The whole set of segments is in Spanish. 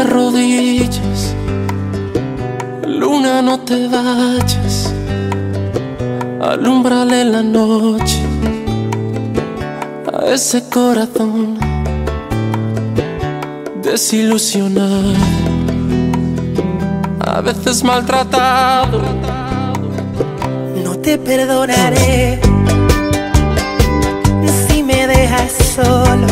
de rodillas, luna, no te vayas, alúmbrale la noche a ese corazón desilusionado, a veces maltratado. No te perdonaré si me dejas solo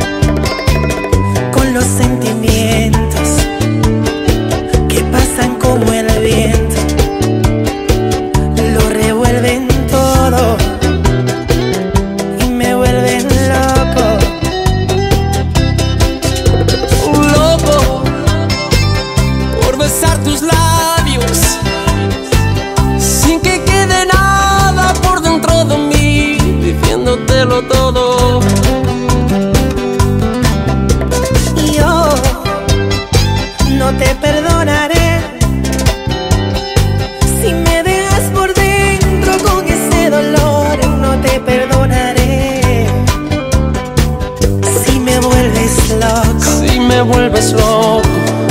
con los sentimientos que pasan como el viento, lo revuelven todo y me vuelven loco. Loco por besar tus labios sin que quede nada por dentro de mí, diciéndotelo todo. Yo no te perdonaré si me dejas por dentro con ese dolor. No te perdonaré si me vuelves loco. Si me vuelves loco.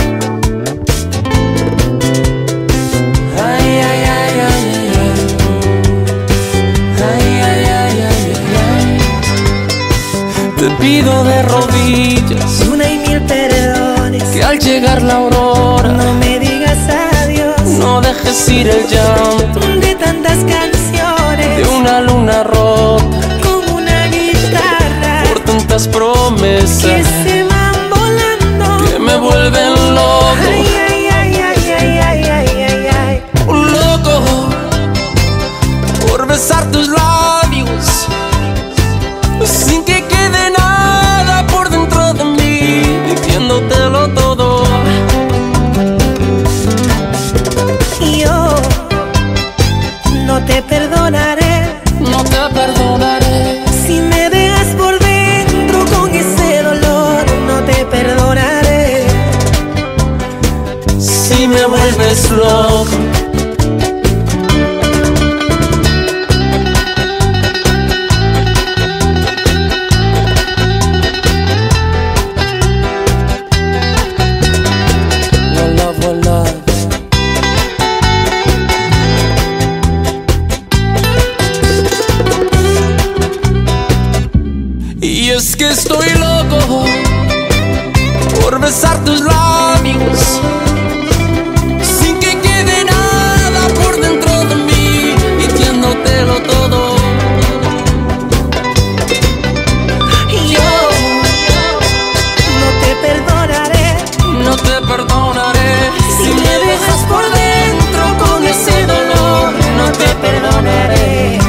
Ay, ay, ay, ay, ay. Ay, ay, ay, ay, ay. Te pido de rodillas Una y mil perdones, que al llegar la aurora no me digas adiós. no dejes ir el llanto De tantas canciones, de una luna rota como una guitarra, por tantas que promesas se van volando, que me vuelven loco. Ay, ay, ay, ay, ay, ay, ay, ay, ay. Loco por besar tus labios sin que quede nada por dentro de mí, diciéndotelo todo. Yo no te perdonaré No te perdonaré si me dejas por dentro con ese dolor. No te perdonaré si me vuelves loco. Voila, voila. Y es que estoy loco por besar tus labios sin que quede nada por dentro de mí, diciéndotelo todo. Yo no te perdonaré No te perdonaré si me dejas por dentro con ese dolor. No te perdonaré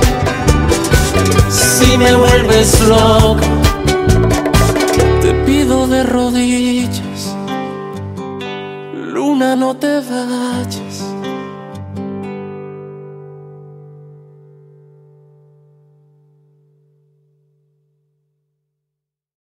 si me vuelves loco. Te pido de rodillas, luna, no te vayas,